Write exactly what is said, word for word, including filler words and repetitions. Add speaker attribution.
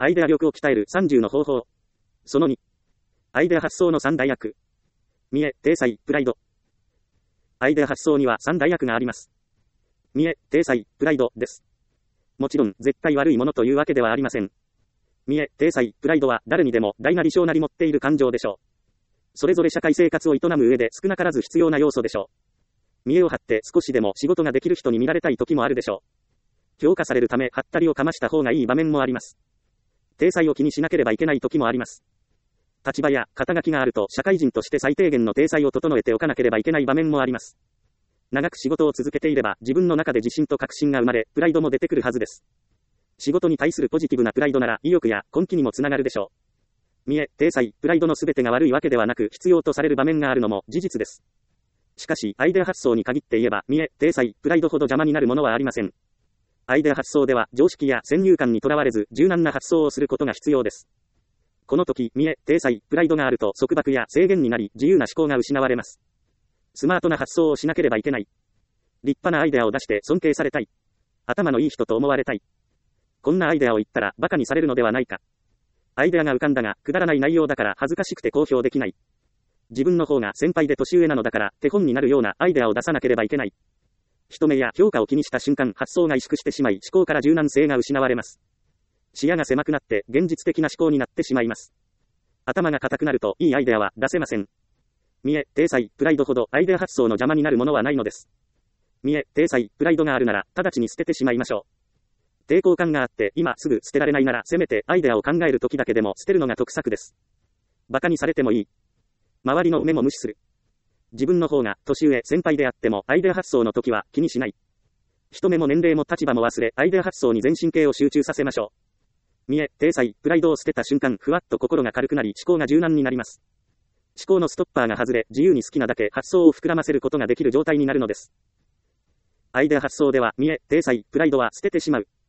Speaker 1: アイデア力を鍛えるさんじゅうの方法。そのに。アイデア発想のさん大役。見栄、体裁、プライド。アイデア発想にはさん大役があります。見栄、体裁、プライドです。もちろん、絶対悪いものというわけではありません。見栄、体裁、プライドは誰にでも大なり小なり持っている感情でしょう。それぞれ社会生活を営む上で少なからず必要な要素でしょう。見栄を張って少しでも仕事ができる人に見られたい時もあるでしょう。評価されるため張ったりをかました方がいい場面もあります。体裁を気にしなければいけない時もあります。立場や肩書きがあると社会人として最低限の体裁を整えておかなければいけない場面もあります。長く仕事を続けていれば自分の中で自信と確信が生まれ、プライドも出てくるはずです。仕事に対するポジティブなプライドなら意欲や根気にもつながるでしょう。見栄、体裁、プライドのすべてが悪いわけではなく必要とされる場面があるのも事実です。しかし、アイデア発想に限って言えば、見栄、体裁、プライドほど邪魔になるものはありません。アイデア発想では常識や先入観にとらわれず柔軟な発想をすることが必要です。この時、見栄、体裁、プライドがあると束縛や制限になり自由な思考が失われます。スマートな発想をしなければいけない。立派なアイデアを出して尊敬されたい。頭のいい人と思われたい。こんなアイデアを言ったら馬鹿にされるのではないか。アイデアが浮かんだがくだらない内容だから恥ずかしくて公表できない。自分の方が先輩で年上なのだから手本になるようなアイデアを出さなければいけない。人目や評価を気にした瞬間発想が萎縮してしまい思考から柔軟性が失われます。視野が狭くなって現実的な思考になってしまいます。頭が固くなるといいアイデアは出せません。見栄、体裁、プライドほどアイデア発想の邪魔になるものはないのです。見栄、体裁、プライドがあるなら直ちに捨ててしまいましょう。抵抗感があって今すぐ捨てられないならせめてアイデアを考える時だけでも捨てるのが得策です。馬鹿にされてもいい。周りの目も無視する。自分の方が年上先輩であってもアイデア発想の時は気にしない。人目も年齢も立場も忘れアイデア発想に全神経を集中させましょう。見栄、体裁、プライドを捨てた瞬間ふわっと心が軽くなり思考が柔軟になります。思考のストッパーが外れ自由に好きなだけ発想を膨らませることができる状態になるのです。アイデア発想では見栄、体裁、プライドは捨ててしまう。